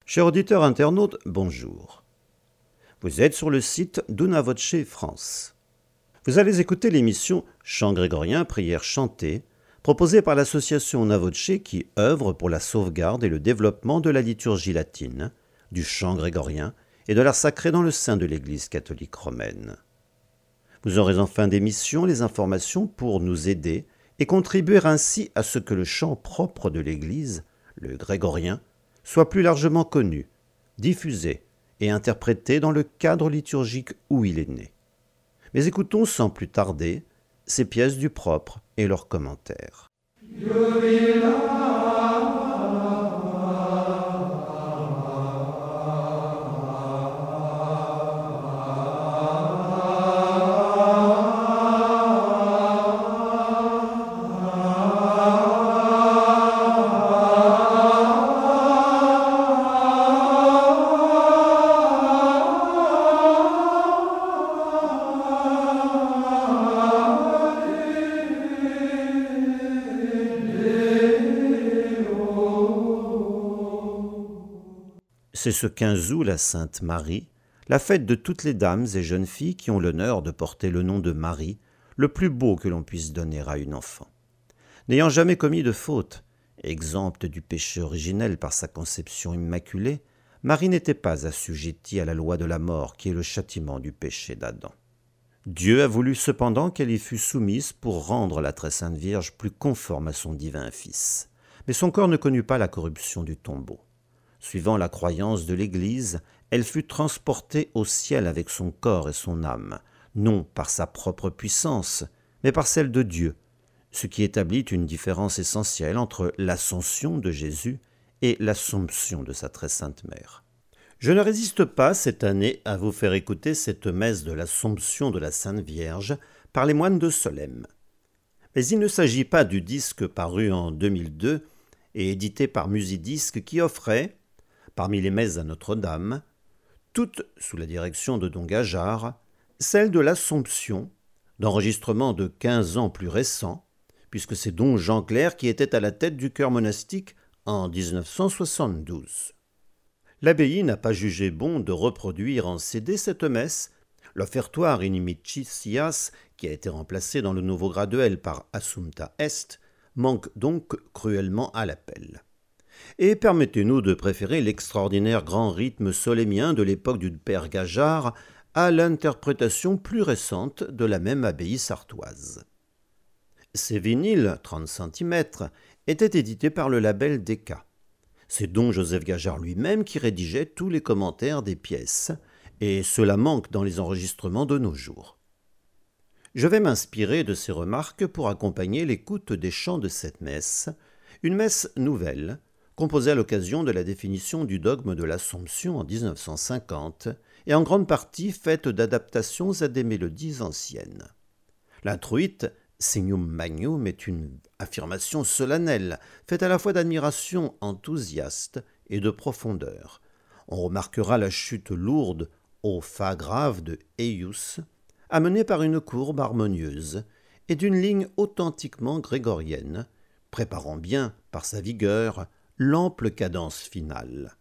Chers auditeurs internautes, bonjour. Vous êtes sur le site d'Una Voce France. Vous allez écouter l'émission Chant grégorien, prières chantées, proposée par l'association Una Voce qui œuvre pour la sauvegarde et le développement de la liturgie latine, du chant grégorien et de l'art sacré dans le sein de l'Église catholique romaine. Vous aurez en fin d'émission les informations pour nous aider et contribuer ainsi à ce que le chant propre de l'Église, le grégorien, soit plus largement connu, diffusé et interprété dans le cadre liturgique où il est né. Mais écoutons sans plus tarder ces pièces du propre et leurs commentaires. C'est ce 15 août la Sainte Marie, la fête de toutes les dames et jeunes filles qui ont l'honneur de porter le nom de Marie, le plus beau que l'on puisse donner à une enfant. N'ayant jamais commis de faute, exempte du péché originel par sa conception immaculée, Marie n'était pas assujettie à la loi de la mort qui est le châtiment du péché d'Adam. Dieu a voulu cependant qu'elle y fût soumise pour rendre la très sainte Vierge plus conforme à son divin Fils. Mais son corps ne connut pas la corruption du tombeau. Suivant la croyance de l'Église, elle fut transportée au ciel avec son corps et son âme, non par sa propre puissance, mais par celle de Dieu, ce qui établit une différence essentielle entre l'ascension de Jésus et l'assomption de sa très sainte mère. Je ne résiste pas cette année à vous faire écouter cette messe de l'Assomption de la Sainte Vierge par les moines de Solesmes. Mais il ne s'agit pas du disque paru en 2002 et édité par Musidisc qui offrait, parmi les messes à Notre-Dame, toutes sous la direction de Don Gajard, celle de l'Assomption, d'enregistrement de 15 ans plus récent, puisque c'est Don Jean Clair qui était à la tête du chœur monastique en 1972. L'abbaye n'a pas jugé bon de reproduire en CD cette messe, l'offertoire Inimicitias, qui a été remplacé dans le nouveau graduel par Assumpta Est, manque donc cruellement à l'appel. Et permettez-nous de préférer l'extraordinaire grand rythme solémien de l'époque du père Gajard à l'interprétation plus récente de la même abbaye sartoise. Ces vinyles, 30 cm, étaient édités par le label Decca. C'est Don Joseph Gajard lui-même qui rédigeait tous les commentaires des pièces, et cela manque dans les enregistrements de nos jours. Je vais m'inspirer de ces remarques pour accompagner l'écoute des chants de cette messe, une messe nouvelle, composée à l'occasion de la définition du dogme de l'Assomption en 1950 et en grande partie faite d'adaptations à des mélodies anciennes. L'introïte Signum Magnum est une affirmation solennelle, faite à la fois d'admiration enthousiaste et de profondeur. On remarquera la chute lourde au fa grave de Eius, amenée par une courbe harmonieuse et d'une ligne authentiquement grégorienne, préparant bien, par sa vigueur, l'ample cadence finale.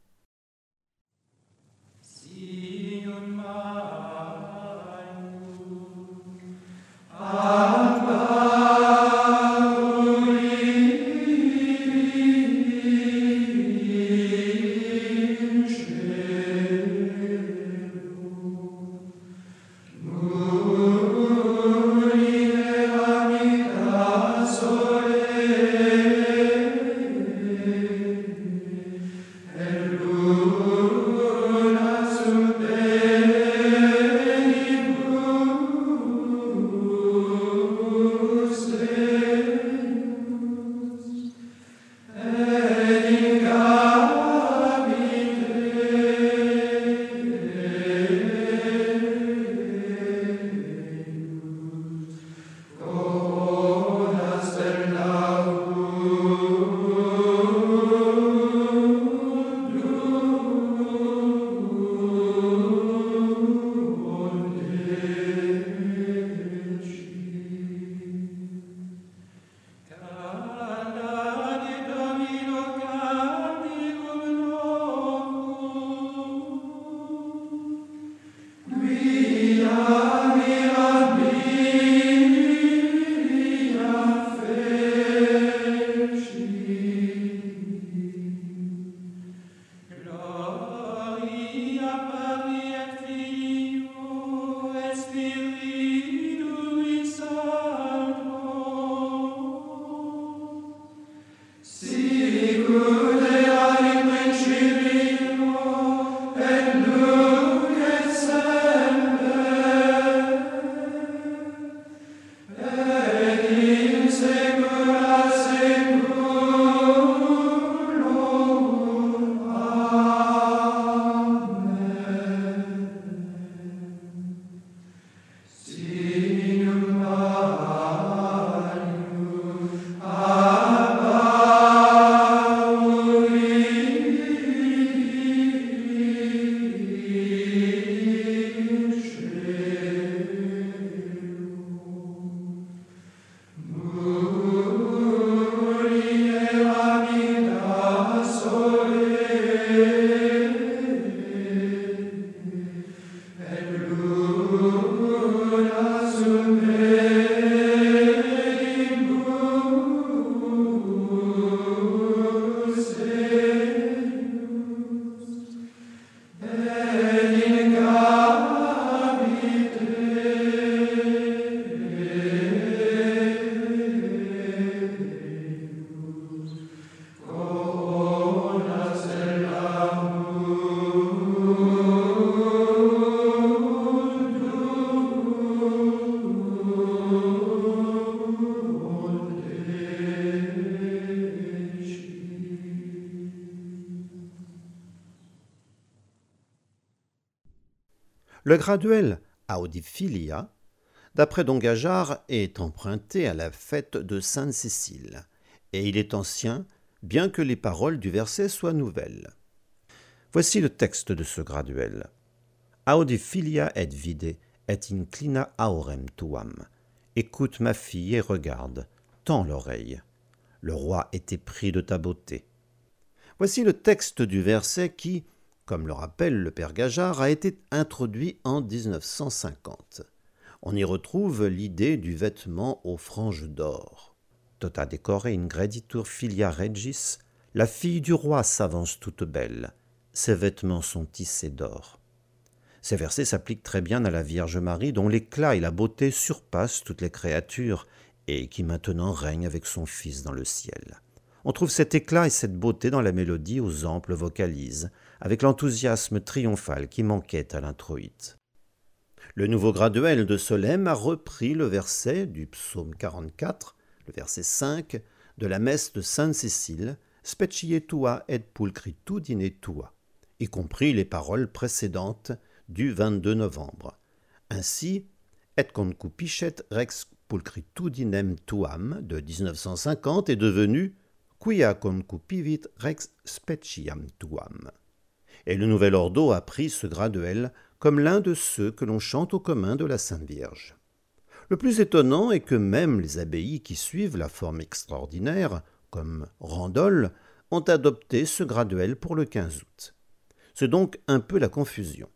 Le graduel Audiphilia, d'après Don Gageard, est emprunté à la fête de Sainte-Cécile, et il est ancien, bien que les paroles du verset soient nouvelles. Voici le texte de ce graduel. Audiphilia et vide, et inclina aurem tuam. Écoute ma fille et regarde, tends l'oreille. Le roi est épris de ta beauté. Voici le texte du verset qui, comme le rappelle le père Gageard, a été introduit en 1950. On y retrouve l'idée du vêtement aux franges d'or. Tota decore ingreditur filia regis, la fille du roi s'avance toute belle. Ses vêtements sont tissés d'or. Ces versets s'appliquent très bien à la Vierge Marie, dont l'éclat et la beauté surpassent toutes les créatures, et qui maintenant règne avec son Fils dans le ciel. On trouve cet éclat et cette beauté dans la mélodie aux amples vocalises, avec l'enthousiasme triomphal qui manquait à l'introïte. Le nouveau graduel de Solesmes a repris le verset du psaume 44, le verset 5, de la messe de Sainte-Cécile, Specie tua et pulchritudine tua, y compris les paroles précédentes du 22 novembre. Ainsi, et concupiscet rex pulchritudinem tuam de 1950 est devenu quia concupivit rex speciam tuam. Et le nouvel ordo a pris ce graduel comme l'un de ceux que l'on chante au commun de la Sainte Vierge. Le plus étonnant est que même les abbayes qui suivent la forme extraordinaire, comme Randol, ont adopté ce graduel pour le 15 août. C'est donc un peu la confusion.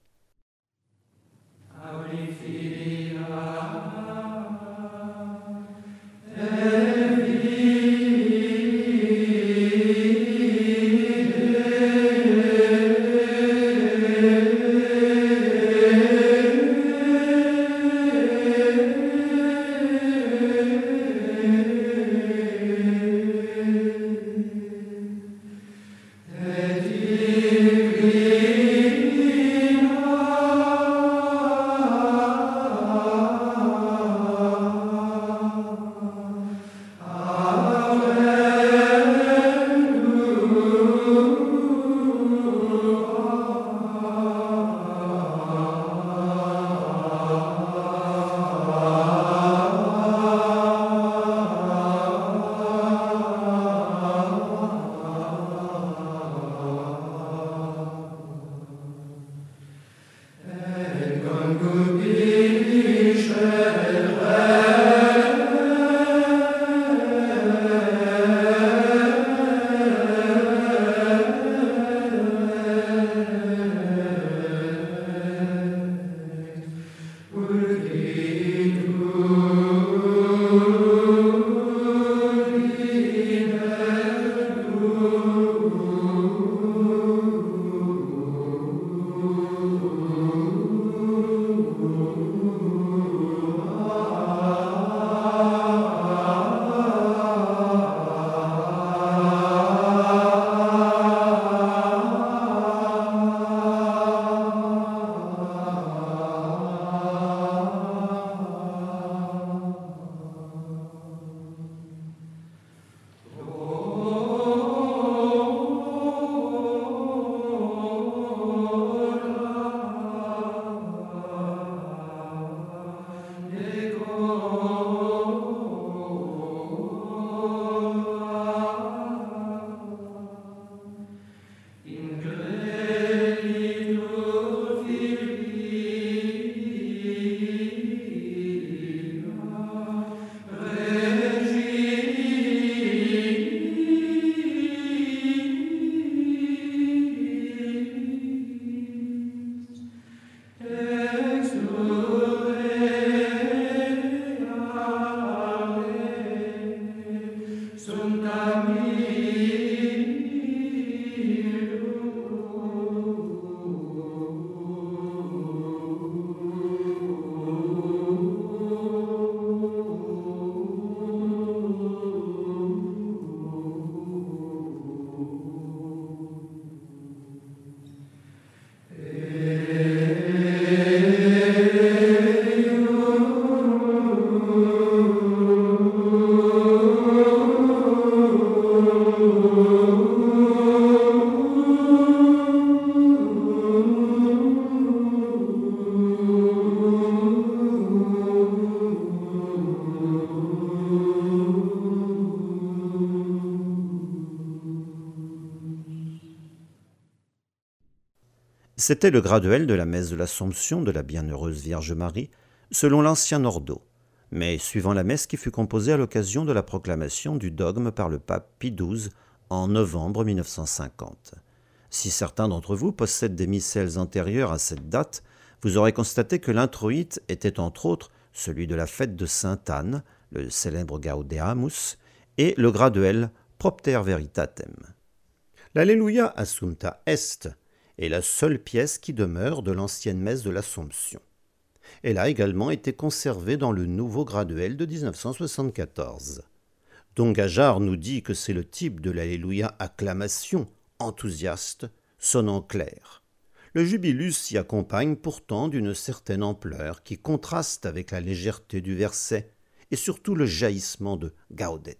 C'était le graduel de la messe de l'Assomption de la Bienheureuse Vierge Marie, selon l'ancien ordo, mais suivant la messe qui fut composée à l'occasion de la proclamation du dogme par le pape Pie XII en novembre 1950. Si certains d'entre vous possèdent des missels antérieurs à cette date, vous aurez constaté que l'introïte était entre autres celui de la fête de Sainte Anne, le célèbre Gaudeamus, et le graduel Propter Veritatem. L'Alleluia Assumpta Est est la seule pièce qui demeure de l'ancienne messe de l'Assomption. Elle a également été conservée dans le nouveau graduel de 1974. Don Gajar nous dit que c'est le type de l'Alleluia acclamation, enthousiaste, sonnant clair. Le jubilus s'y accompagne pourtant d'une certaine ampleur qui contraste avec la légèreté du verset et surtout le jaillissement de Gaudet.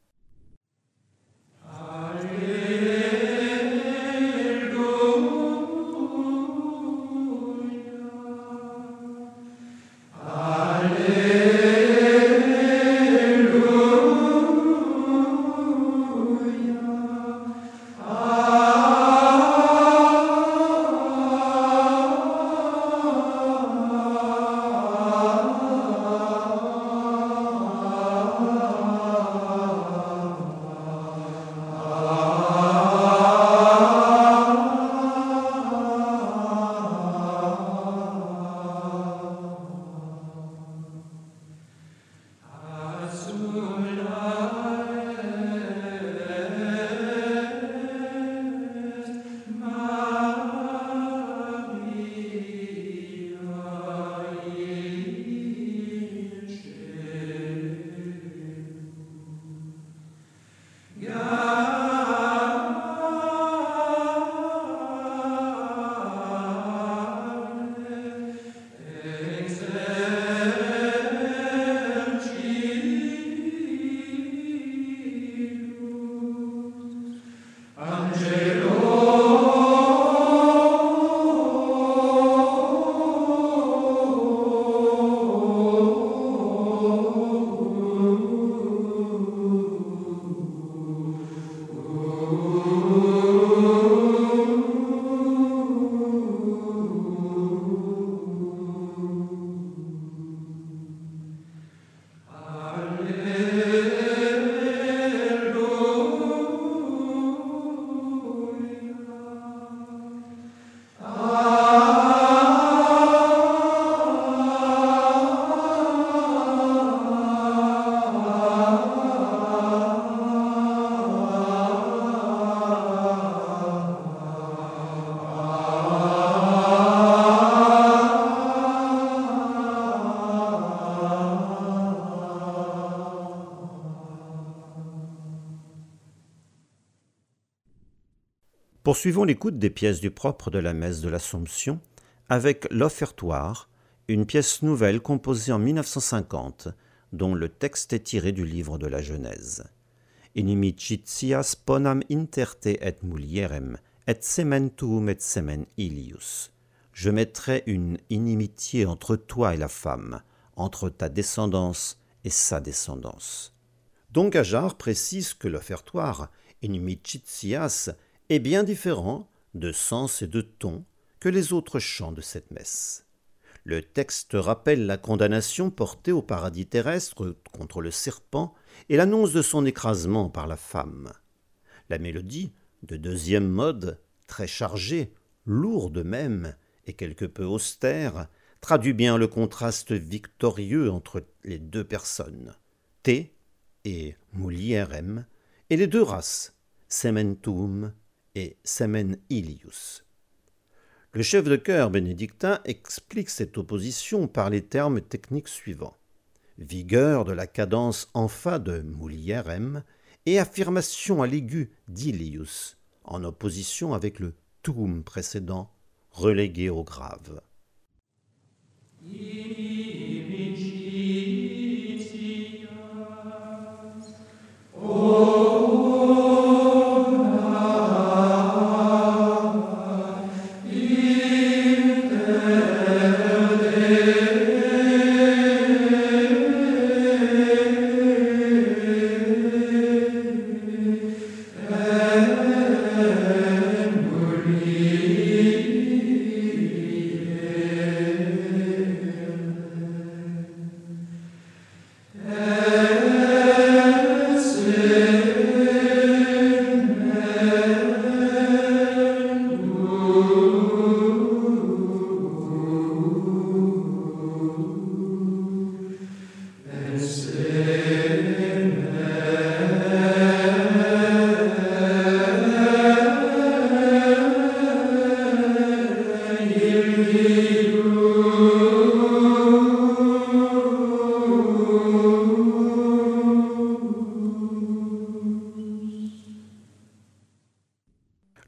Poursuivons l'écoute des pièces du propre de la messe de l'Assomption avec l'Offertoire, une pièce nouvelle composée en 1950, dont le texte est tiré du livre de la Genèse. Inimicitias ponam interte et mulierem, et sementum et semen ilius. Je mettrai une inimitié entre toi et la femme, entre ta descendance et sa descendance. Don Gajar précise que l'offertoire, inimicitias, est bien différent de sens et de ton que les autres chants de cette messe. Le texte rappelle la condamnation portée au paradis terrestre contre le serpent et l'annonce de son écrasement par la femme. La mélodie, de deuxième mode, très chargée, lourde même et quelque peu austère, traduit bien le contraste victorieux entre les deux personnes, te et mulierem, et les deux races, sementum et semen ilius. Le chef de chœur bénédictin explique cette opposition par les termes techniques suivants: vigueur de la cadence en fa de mulierem et affirmation à l'aigu d'ilius, en opposition avec le tum précédent, relégué au grave.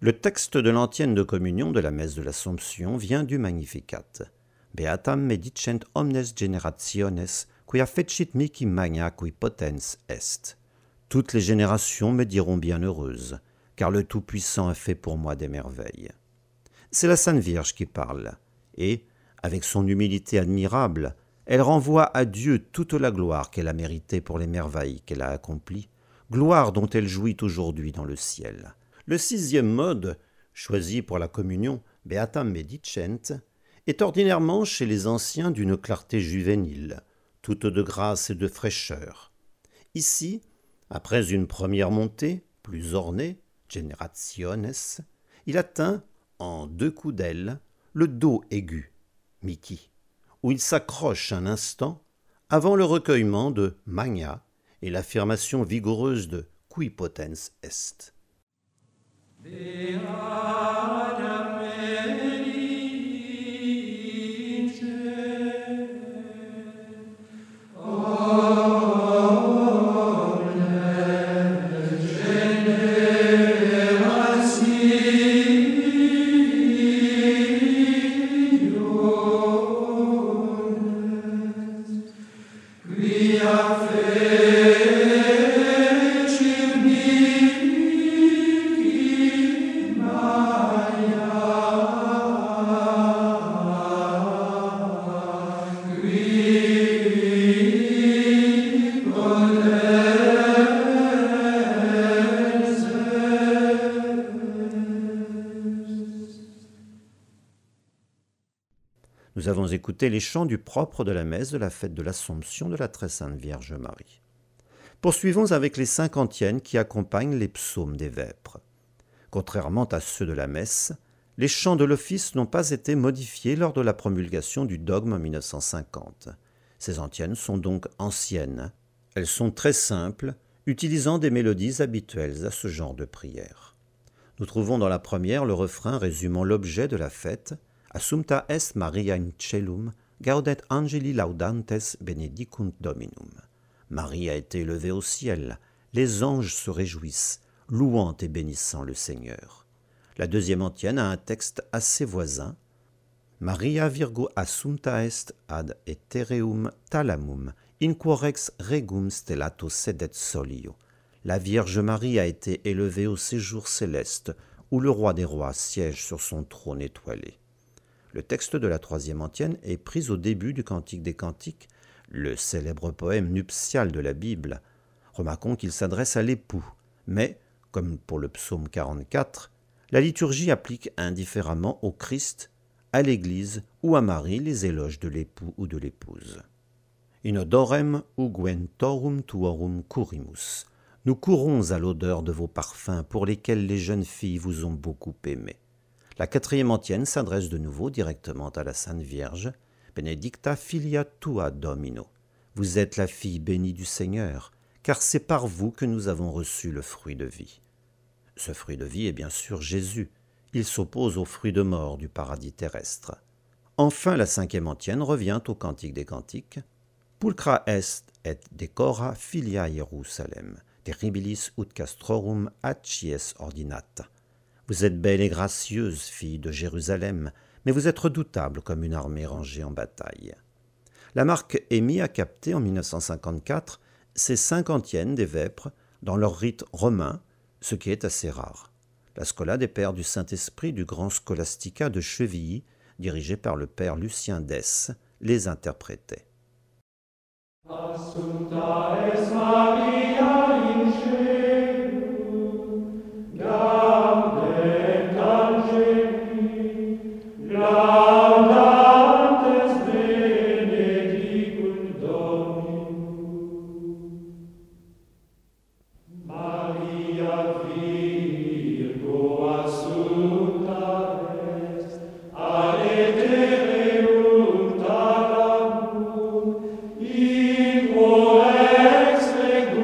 Le texte de l'antienne de communion de la messe de l'Assomption vient du Magnificat. Beatam medicent omnes generationes, quia fecit mihi magna qui potens est. Toutes les générations me diront bienheureuse, car le Tout-Puissant a fait pour moi des merveilles. C'est la Sainte Vierge qui parle, et, avec son humilité admirable, elle renvoie à Dieu toute la gloire qu'elle a méritée pour les merveilles qu'elle a accomplies, gloire dont elle jouit aujourd'hui dans le ciel. Le 6e mode, choisi pour la communion, Beatam medicent, est ordinairement chez les anciens d'une clarté juvénile, toute de grâce et de fraîcheur. Ici, après une première montée, plus ornée, generationes, il atteint, en 2 coups d'aile, le Do aigu, mihi, où il s'accroche un instant avant le recueillement de magna et l'affirmation vigoureuse de qui potens est. Nous avons écouté les chants du propre de la messe de la fête de l'Assomption de la Très Sainte Vierge Marie. Poursuivons avec les 5 antiennes qui accompagnent les psaumes des vêpres. Contrairement à ceux de la messe, les chants de l'office n'ont pas été modifiés lors de la promulgation du dogme en 1950. Ces antiennes sont donc anciennes. Elles sont très simples, utilisant des mélodies habituelles à ce genre de prière. Nous trouvons dans la première le refrain résumant l'objet de la fête, Assumpta est Maria in celum, gaudet angeli laudantes benedicunt Dominum. Marie a été élevée au ciel, les anges se réjouissent, louant et bénissant le Seigneur. La deuxième antienne a un texte assez voisin. Maria virgo assumpta est ad ethereum thalamum, in quorex regum stellato sedet solio. La Vierge Marie a été élevée au séjour céleste, où le roi des rois siège sur son trône étoilé. Le texte de la troisième antienne est pris au début du Cantique des Cantiques, le célèbre poème nuptial de la Bible. Remarquons qu'il s'adresse à l'époux, mais, comme pour le psaume 44, la liturgie applique indifféremment au Christ, à l'Église ou à Marie les éloges de l'époux ou de l'épouse. In odorem unguentorum tuorum curimus. Nous courons à l'odeur de vos parfums pour lesquels les jeunes filles vous ont beaucoup aimé. La quatrième antienne s'adresse de nouveau directement à la Sainte Vierge. Benedicta filia tua Domino. Vous êtes la fille bénie du Seigneur, car c'est par vous que nous avons reçu le fruit de vie. Ce fruit de vie est bien sûr Jésus. Il s'oppose au fruit de mort du paradis terrestre. Enfin, la cinquième antienne revient au Cantique des Cantiques. Pulcra est et decora filia Hierusalem, terribilis ut castrorum accies ordinata. Vous êtes belle et gracieuse, fille de Jérusalem, mais vous êtes redoutable comme une armée rangée en bataille. La marque EMI a capté en 1954 ces 5 antiennes des vêpres dans leur rite romain, ce qui est assez rare. La Schola des Pères du Saint-Esprit du Grand Scholastica de Chevilly, dirigé par le père Lucien Dès, les interprétait. Assumpta est Maria in caelum, gaudet angeli, laudantes benedicunt Dominum. Maria Virgo assumpta est ad ethereum thalamum, in quo ex regum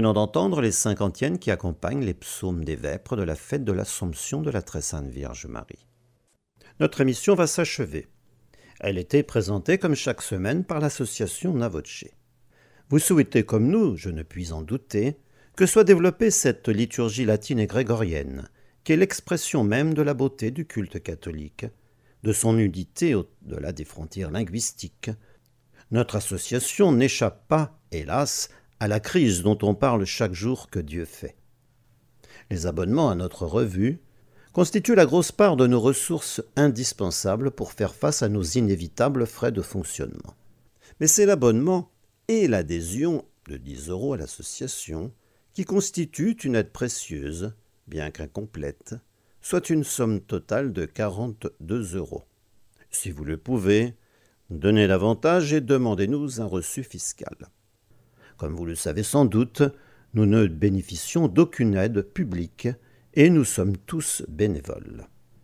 venons d'entendre les 50e qui accompagnent les psaumes des vêpres de la fête de l'Assomption de la Très Sainte Vierge Marie. Notre émission va s'achever. Elle était présentée comme chaque semaine par l'association Navoce. Vous souhaitez comme nous, je ne puis en douter, que soit développée cette liturgie latine et grégorienne, qui est l'expression même de la beauté du culte catholique, de son nudité au-delà des frontières linguistiques. Notre association n'échappe pas, hélas, à la crise dont on parle chaque jour que Dieu fait. Les abonnements à notre revue constituent la grosse part de nos ressources indispensables pour faire face à nos inévitables frais de fonctionnement. Mais c'est l'abonnement et l'adhésion de 10 € à l'association qui constituent une aide précieuse, bien qu'incomplète, soit une somme totale de 42 €. Si vous le pouvez, donnez davantage et demandez-nous un reçu fiscal. Comme vous le savez sans doute, nous ne bénéficions d'aucune aide publique et nous sommes tous bénévoles.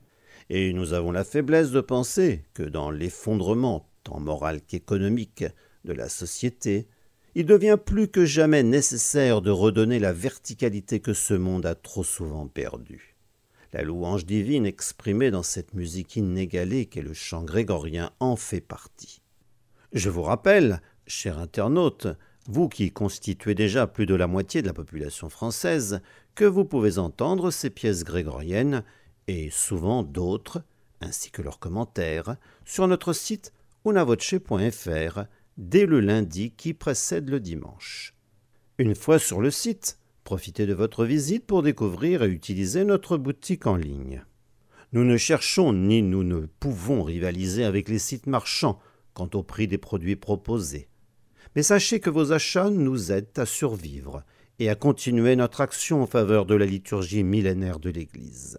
Et nous avons la faiblesse de penser que dans l'effondrement, tant moral qu'économique, de la société, il devient plus que jamais nécessaire de redonner la verticalité que ce monde a trop souvent perdue. La louange divine exprimée dans cette musique inégalée qu'est le chant grégorien en fait partie. Je vous rappelle, chers internautes, vous qui constituez déjà plus de la moitié de la population française, que vous pouvez entendre ces pièces grégoriennes, et souvent d'autres, ainsi que leurs commentaires, sur notre site unavoce.fr dès le lundi qui précède le dimanche. Une fois sur le site, profitez de votre visite pour découvrir et utiliser notre boutique en ligne. Nous ne cherchons ni nous ne pouvons rivaliser avec les sites marchands quant au prix des produits proposés. Mais sachez que vos achats nous aident à survivre et à continuer notre action en faveur de la liturgie millénaire de l'Église.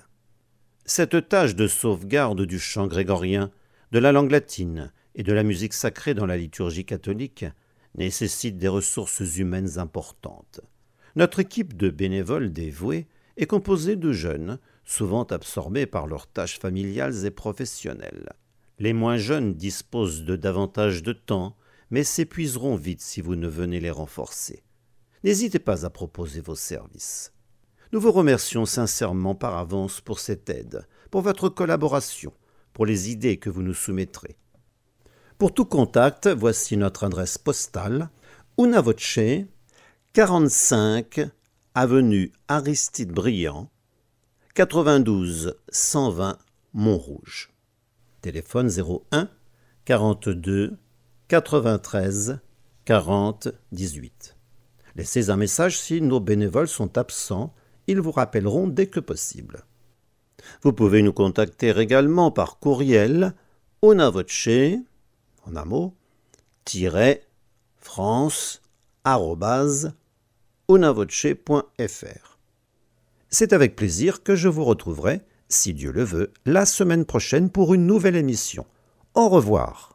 Cette tâche de sauvegarde du chant grégorien, de la langue latine et de la musique sacrée dans la liturgie catholique nécessite des ressources humaines importantes. Notre équipe de bénévoles dévoués est composée de jeunes, souvent absorbés par leurs tâches familiales et professionnelles. Les moins jeunes disposent de davantage de temps, mais s'épuiseront vite si vous ne venez les renforcer. N'hésitez pas à proposer vos services. Nous vous remercions sincèrement par avance pour cette aide, pour votre collaboration, pour les idées que vous nous soumettrez. Pour tout contact, voici notre adresse postale, Unavoce, 45 avenue Aristide Briand, 92 120 Montrouge. Téléphone 01 42 93 40 18. Laissez un message si nos bénévoles sont absents, ils vous rappelleront dès que possible. Vous pouvez nous contacter également par courriel unavoce, en un mot, _france@unavoce.fr. C'est avec plaisir que je vous retrouverai, si Dieu le veut, la semaine prochaine pour une nouvelle émission. Au revoir.